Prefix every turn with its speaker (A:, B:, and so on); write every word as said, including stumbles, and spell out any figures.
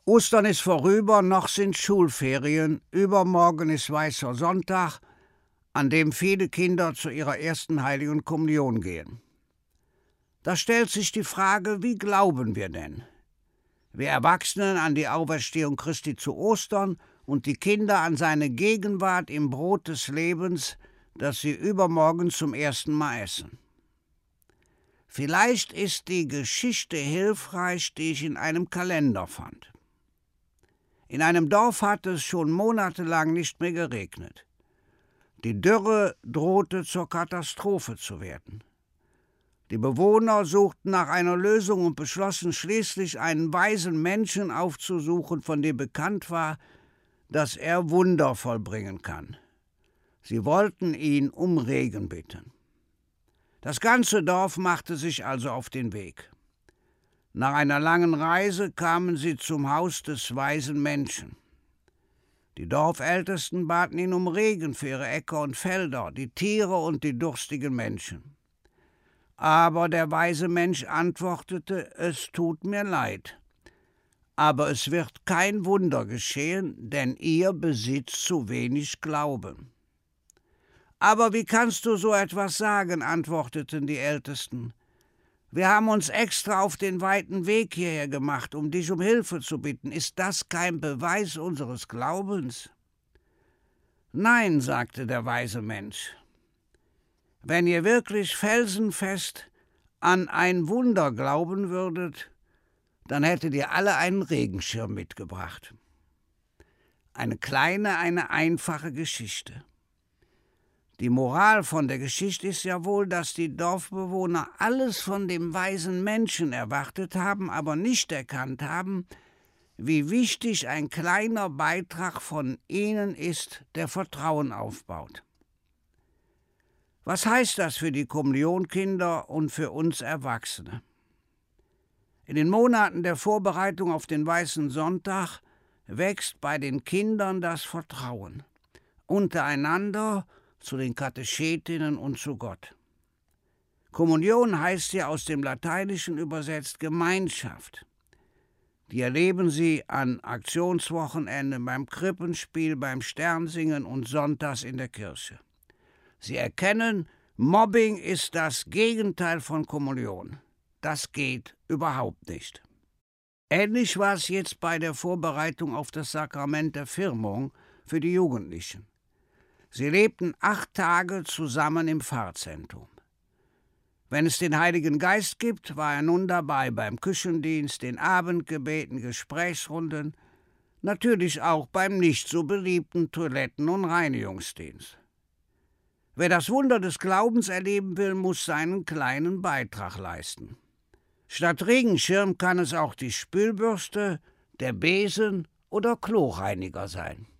A: Ostern ist vorüber, noch sind Schulferien, übermorgen ist Weißer Sonntag, an dem viele Kinder zu ihrer ersten heiligen Kommunion gehen. Da stellt sich die Frage, wie glauben wir denn? Wir Erwachsenen an die Auferstehung Christi zu Ostern und die Kinder an seine Gegenwart im Brot des Lebens, das sie übermorgen zum ersten Mal essen. Vielleicht ist die Geschichte hilfreich, die ich in einem Kalender fand. In einem Dorf hatte es schon monatelang nicht mehr geregnet. Die Dürre drohte zur Katastrophe zu werden. Die Bewohner suchten nach einer Lösung und beschlossen schließlich, einen weisen Menschen aufzusuchen, von dem bekannt war, dass er Wunder vollbringen kann. Sie wollten ihn um Regen bitten. Das ganze Dorf machte sich also auf den Weg. Nach einer langen Reise kamen sie zum Haus des weisen Menschen. Die Dorfältesten baten ihn um Regen für ihre Äcker und Felder, die Tiere und die durstigen Menschen. Aber der weise Mensch antwortete: Es tut mir leid, aber es wird kein Wunder geschehen, denn ihr besitzt zu wenig Glauben. »Aber wie kannst du so etwas sagen?« antworteten die Ältesten. »Wir haben uns extra auf den weiten Weg hierher gemacht, um dich um Hilfe zu bitten. Ist das kein Beweis unseres Glaubens?« »Nein«, sagte der weise Mensch. »Wenn ihr wirklich felsenfest an ein Wunder glauben würdet, dann hättet ihr alle einen Regenschirm mitgebracht.« Eine kleine, eine einfache Geschichte. Die Moral von der Geschichte ist ja wohl, dass die Dorfbewohner alles von dem weisen Menschen erwartet haben, aber nicht erkannt haben, wie wichtig ein kleiner Beitrag von ihnen ist, der Vertrauen aufbaut. Was heißt das für die Kommunionkinder und für uns Erwachsene? In den Monaten der Vorbereitung auf den Weißen Sonntag wächst bei den Kindern das Vertrauen untereinander, zu den Katechetinnen und zu Gott. Kommunion heißt ja aus dem Lateinischen übersetzt Gemeinschaft. Die erleben sie an Aktionswochenenden, beim Krippenspiel, beim Sternsingen und sonntags in der Kirche. Sie erkennen, Mobbing ist das Gegenteil von Kommunion. Das geht überhaupt nicht. Ähnlich war es jetzt bei der Vorbereitung auf das Sakrament der Firmung für die Jugendlichen. Sie lebten acht Tage zusammen im Pfarrzentrum. Wenn es den Heiligen Geist gibt, war er nun dabei beim Küchendienst, den Abendgebeten, Gesprächsrunden, natürlich auch beim nicht so beliebten Toiletten- und Reinigungsdienst. Wer das Wunder des Glaubens erleben will, muss seinen kleinen Beitrag leisten. Statt Regenschirm kann es auch die Spülbürste, der Besen oder Kloreiniger sein.